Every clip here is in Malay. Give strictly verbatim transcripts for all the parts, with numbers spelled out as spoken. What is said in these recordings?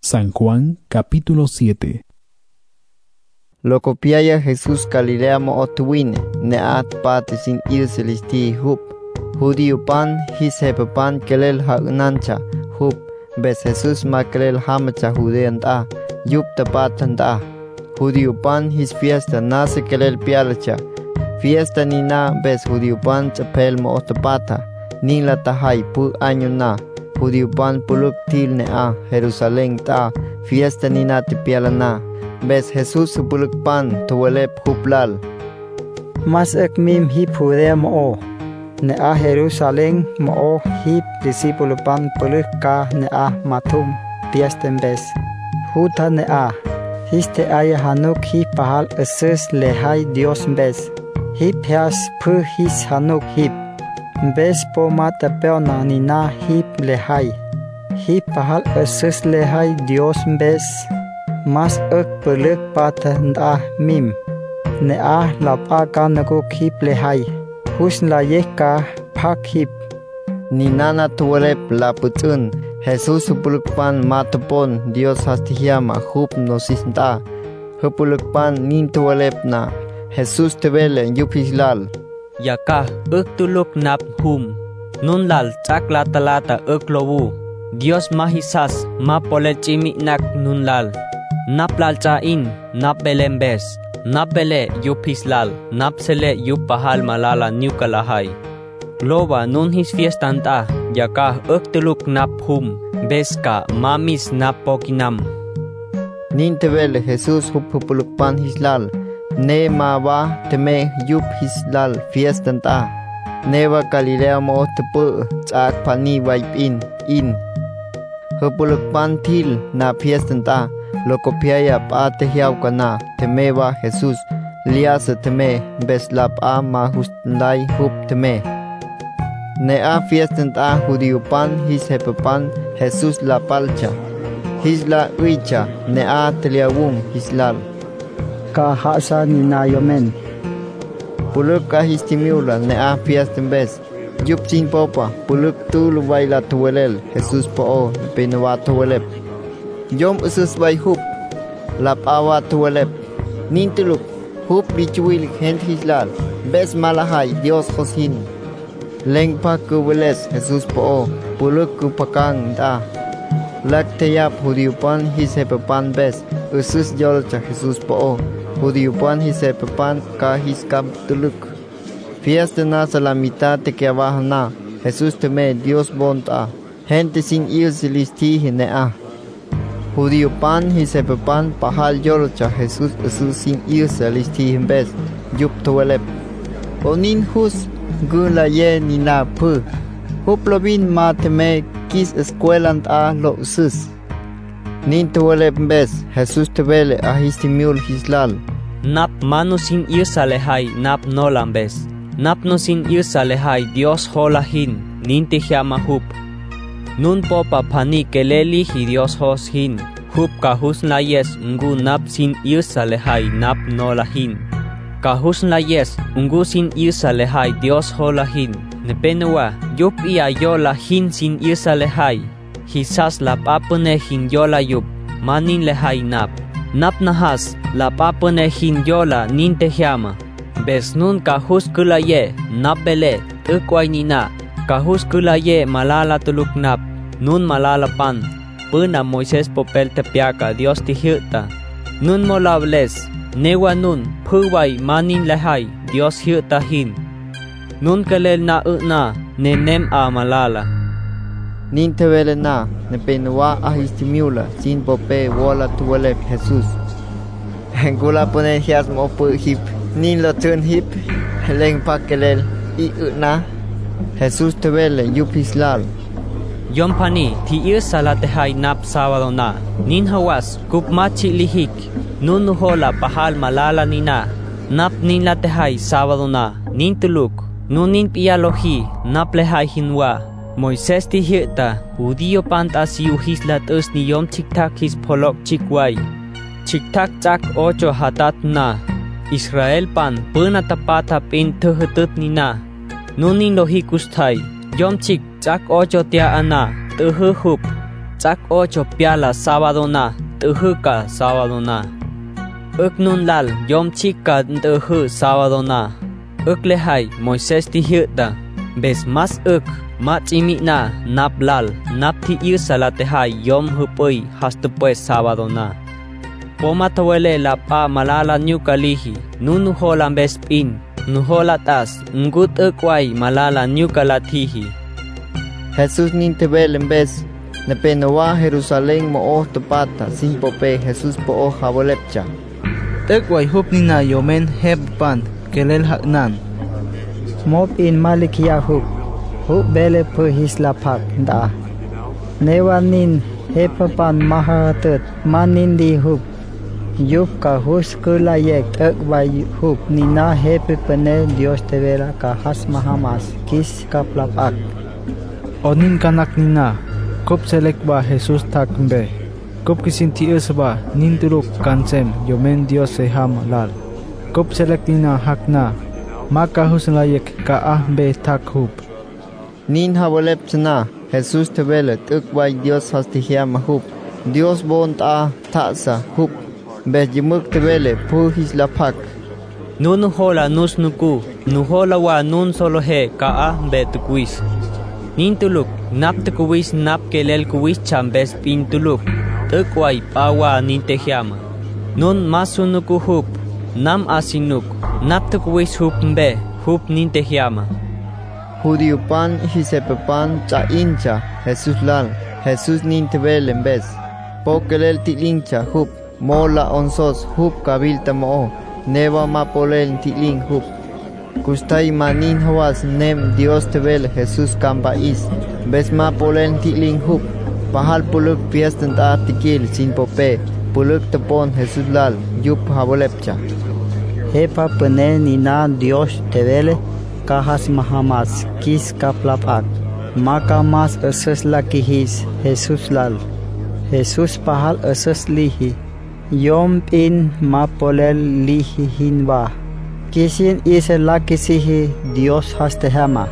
San Juan capítulo siete. Lo copiaya Jesús Galilea mo otuine, ne at pate sin ilselisti hup. Judío pan his hepapan kelel ha unancha hup. Bes Jesús ma kelel hamacha judean ta, yup tapatan ta. Judío pan his fiesta nase kelel pialacha. Fiesta ni na bes judío pan chapel mo otapata. Ni la tahai pu año na. Judío pan puluk til ne a Jerusalén ta. Fiesta ni na tipiala na. Bes Jesús puluk pan tuwelep huplal. Mas ek mim hip Judea mo ne a Jerusalén mo hip discípulo pan puluk ka ne a matum fiesta bes. Huta ne a histe aya hanuk hip pahal eses lehai Dios bes. Hip has pu his hanuk hip. Bes po mata peona ni na hip lehai. Hip pahal eses lehai Dios bes. Mas ek peluk pata nda mim. Ne a lapa ka naguk hip lehai. Hus la yeka pak hip. Ni nana tuwelep la putun. Jesús puluk pan matapon Dios hastihiyama hup nosisnta. Hupuluk pan nin tuwelep na. Jesús tewele yupislal. Yaka uk tuluk nap hum. Nun lal chak lata lata uk lobu. Dios mahisas ma polechimi nak nun lal. Nap lal chain, nap belembes. Nap bele yupislal. Nap sele yupahal malala nyukalahai. Loba nun his fiestanta. Yaka uk tuluk nap hum. Beska mamis nap pokinam. Nin tewele Jesús hup hupuluk pan hislal. Ne ma wa teme yup hislal fiestanta. Neva Galilea mo tepu chak pani waipin in. Hupuluk pan til na fiestanta. Lo copiaya pa tehiaw kana teme wa Jesús. Liasa teme beslap a ma hustnday hup teme. Ne a fiestanta judío pan his hepapan Jesús la palcha. His la uicha ne a teliawum hislal. Ka hasa ni na yomen. Puluk ka histimiula ne a fiestan bes. Yup sin popa puluk tu luway la tuwelel Jesús po o penawa tuwelep. Yom usus bay hup lap awa tuwelep. Nintuluk hup bichuil hent hislal. Bes malahay Dios hosin. Leng pa kuweles Jesús po o puluk kupakang da. Lak teyap judío pan his hepapan bes. Usus yolcha Jesús po o. Judío pan his hepapan ka his kap tuluk. Fiesta na sa la mitad te que abajo na. Jesús teme Dios bonta. Gente sin ir silisti ne a. Judío pan his hepapan pahal yolcha Jesús usus sin ir silisti bes. Yup tuwelep. Onin hus gula ye ni na pu. Huplobin ma teme kis escuelant a lo usus. Nin tuwelep bes Jesús tewele a histimiul hislal. Nap manu sin irsa lehai nap nolambes. Nap no sin irsa lehai Dios holahin. Nin tihiyama hup. Nun popa pani keleli hi Dios hos hin. Hup kahus na yes ungu nap sin irsa lehai nap nolahin. Kahus na yes ungu sin irsa lehai Dios holahin. Nepenua yup iya yola hin sin irsa lehai. Hisas la papune hin yola yup. Manin lehai nap. Nap nahas la papune hin yola nin tihiyama. Bes nun kahus kula ye nap bele ukway nina. Kahus kula ye malala tuluk nap. Nun malala pan. Puna Moises popel tepiaka Dios tihiyuta. Nun mo lables. Newa nun puway manin lehai Dios hiyuta hin. Nun kalel na una nenem a malala. Nin tewele na ne penawa a histimiula sin pope wola tuwelep Jesús. Gula pone hias mo pu hip. Nin lo tun hip. Leng pakelel i una. Jesús tewele yupislal. Yom pani ti irsa la tehai nap sábado na. Nin hawas kup machi lihik. Nun nuhola pahal malala nina. Nap nin la tehai sábado na. Nin tuluk. Nun nin pialohi nap lehai hinwa. Moises tihiyta judío panta siu hislat us ni yom chiktak his polok chikway. Chiktak chak ocho hatat na. Israel pan puna tapata pin tuhutut nina. Nunin lohi kustay. Yom chik chak ocho tia ana tuhuhup. Chak ocho piala sábado na, tuhuka sábado na. Uk nun lal, yom chika tuhu sábado na. Uk lehai, Moises tihyuta. Bes mas uk, mat imi na, nap lal, nap ti irsa la tehai yom hupui hastupues sábado na. Poma tawele la pa malala nyukalihi, nunu holan bes pin, nuhola tas, ngut ukwai malala nyukalatihi. Jesus nin tebel en bes, ne penowa Jerusalén mo oh topata, sin pope Jesus po oh habolepcha. Tekway hup ni na yomen hebpan, kelel haknan. Mop in malikia hup, hup bele pu hisla pak da. Newanin hepapan mahatet manin di hup. Yup ka hus kulayek ek bay hup nina hepe pene Dios te vera ka has mahamas kis kaplapak. Onin kanak nina, kop selek ba Jesus takmbe. Kop kisinti ba nin turuk kansem yomen Dios se ham lal. Kop selek nina hakna. Maka huslayek ka ah be tak hup. Nin habolep tsna, Jesus tebele tuk bay Dios hastihia mahup. Dios bon ta tasa hup. Be jimuk tebele pu hisla pak. Nunu hola nus nuku, nuhola wa nun solo he ka ah be tukuis. Nin tuluk, nap tukuis nap kelel kuis chambes pin tuluk. Tukway pawa nin tehiama. Nun masunuku hup, nam asinuk. Nap tukuis hup mbe, hup nin tehiama. Judío pan hisepepan cha incha, Jesus lal, Jesus nin tebele mbes. Pokelel tilincha hup, mola onsos hup kabilta mo, neva mapolel tilin hup. Kustay manin hawas nem Dios tebele Jesus kambais, bes mapolel tilin hup. Pahal puluk piastan ta tikil sin pope, puluk tepon Jesus lal, yup habolepcha. Hepa pene nina Dios tevele kahas mahamas kis kaplapak. Maka mas eses lakihis Jesus lal. Jesus pahal eses lihi. Yom pin mapolel lihi hinba. Kisin ise lakisihi Dios hastehama.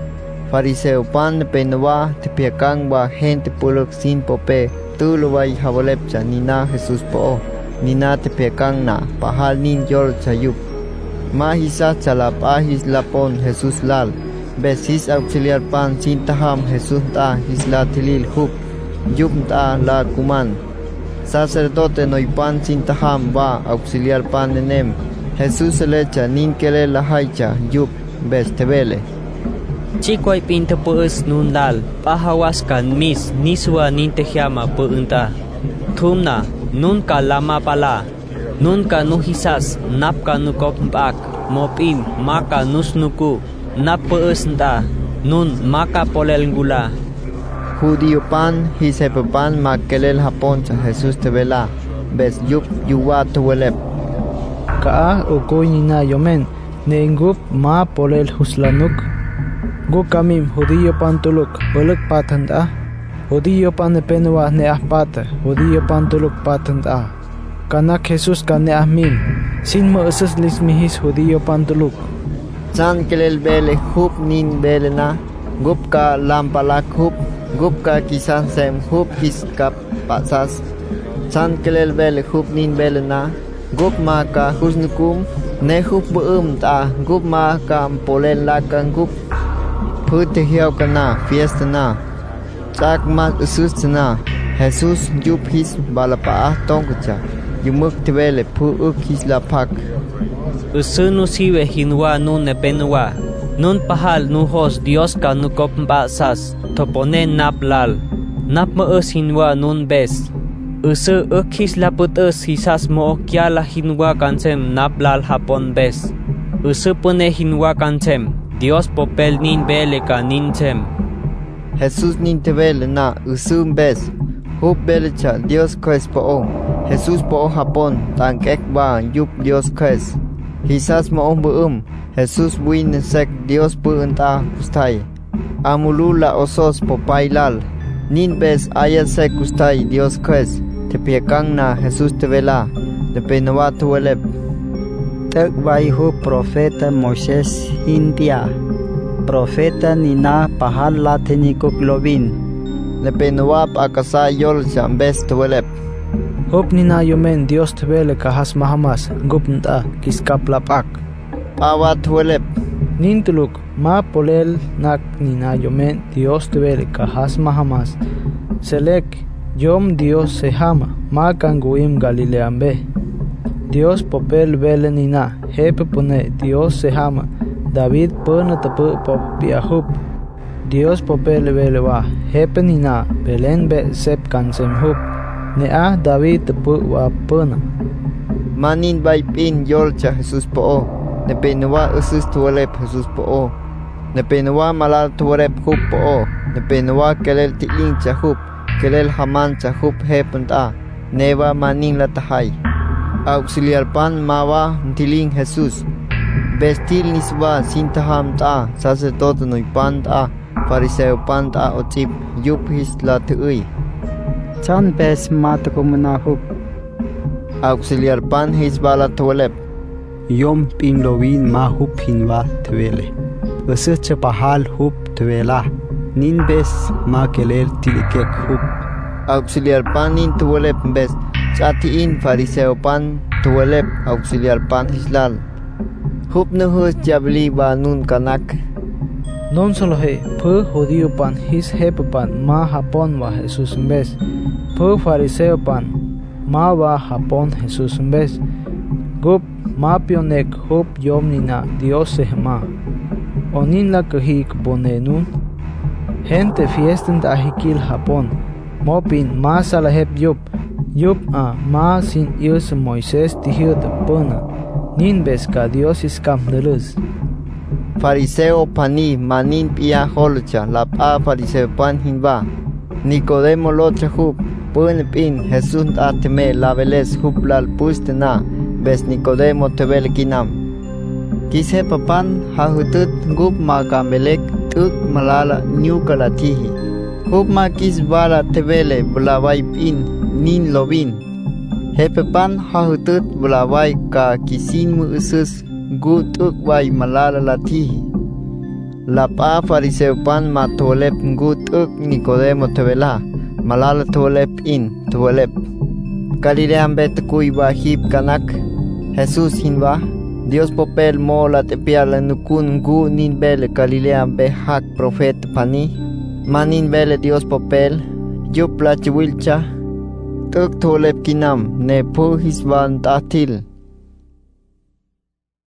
Fariseo pan penwa tepiakang ba gente puluk sin pope. Tuluway habolepcha nina Jesus po. Nina tepekang na pahal nin yor chayup. Mahisa chalap ahis lapon Jesus lal. Besis auxiliar pan sintaham Jesus ta hisla tilil hup. Yup ta la kuman. Sacerdote noy pan sintaham ba auxiliar pan nenem. Jesus lecha nin kele la haicha yup bes tebele. Chikoy pinta puus nun lal, pahawas kan mis niswa nin tehiama puunta. Tumna. Nunca lama pala, nunca nuhisas, napka nukopmbak, mopin, maka nusnuku, napeusnta, nun maka polel ngula. Judío pan, hisepepan makelel haponcha Jesus tebela, bes yup yuwa tuwelep. Ka ukoy nina yomen, neengup ma polel huslanuk. Gu kamim judío pan tuluk, buluk patanda. Judío pan penwa ne ahpata, judío pan tuluk patent a. Kanak Jesus ka ne ahmim, sin mo esas lismihis judío pan tuluk. San kelel bele hup nin bele na, gup ka lampalak hup, gup ka kisan sem hup his kap pasas. San kelel bele hup nin bele na, gup ma ka husnukum, ne hup buum ta, gup ma ka polel lakan gup. Pute hiyaw ka na, fiesta na. Sak mas usus na Jesus yup his balapaah tongcha yumuk tebele pu uk his lapak. Usunu siwe hinwa nun nepenwa. Nun pahal nuhos Dios ka nukopmbasas topone nap lal. Nap mo us hinwa nun bes. Usu uk his laput us hisas mo kyala hinwa kansem nap lal hapon bes. Usu pune hinwa kansem Dios popel nin bele ka ninchem. Jesus nin tebele na usum bes. Hup belecha Dios kres po o. Jesus po o hapon tangkek ba yup Dios kres. Hisas mo om buum. Jesus buin sek Dios puunta kustay. Amulula osos po pailal. Nin bes ayat sek kustay Dios kres. Tepiakang na Jesus tebela. Depenawa tuwelep. Tek bayhu profeta Moses India. Profeta nina pahal latinikuk lobin. ne penwap akasa yol chambes tuelep. Hup nina yomen Dios tebele kahas mahamas gupnta kiskaplapak. Awa tuelep. Nintuluk ma polel nak nina yomen Dios tebele kahas mahamas. Selek yom Dios sehama ma kanguim Galileambe. Dios popel vele nina hepe pone Dios sehama David pone tapu pop piahup. Dios popel vele wa hepe nina Belen be sep kansem hup. Nea David tapu wa pona. Manin bay pin yol cha Jesus po. Ne penwa usus tuelep Jesus po. Ne penwa malal tuelep hup po. Ne penwa kelel tiling cha hup. Kelel haman cha hup hepenta. Neva manin la tahay. Auxiliar pan mawa tiling Jesus. Bestil niswa sintaham ta. Sacerdote noy pan ta. Fariseo pan ta otip. Yup his la tuui. Chan bes matakumuna hup. Auxiliar pan his bala tuelep. Yom pin lovin ma hup hinwa tvele. Usus pahal hup tvela. Nin bes ma keler tilikek hup. Auxiliar pan in tuelep bes. Chati in fariseo pan tuelep auxiliar pan hislal. Hup nuhus jabli ba nun kanak. Non solo he pu judío pan his hepe pan ma hapon wa Jesus bes. Pu fariseo pan ma wa hapon Jesus bes. Gup ma pionek hup yom nina Dios sehma. Onin la kahik bonenun. Gente fiesten da hikil hapon. Mopin ma salahep yup. Yup a ma sin ius Moisés tihir de pona. Nin bes ka Dios iskam delus. Fariseo pani manin pia holcha la pa fariseo pan hinba. Nicodemo locha hup. Pun pin Jesus ateme la veles hup lal pustena. Bes Nicodemo tebel kinam. Kise papan hahutut gup magamelek tuk malala nyukalatihi. Hup ma kis bala tebele bulawai pin nin lovin. Hepepan hahutut bulawai ka kisin mu usus gu tuk wai malala latihi. La pa fariseo pan ma tolep gu tuk Nicodemo tebela. Malala tolep in tolep. Galilean bet kuiba hip kanak. Jesus hinba. Dios popel mo la tepiala nukun gu nin bele Galilean be hak profet pani. Manin bele Dios popel. Yup la chiwilcha. Tuk tolep kinam ne pu hisban tatil.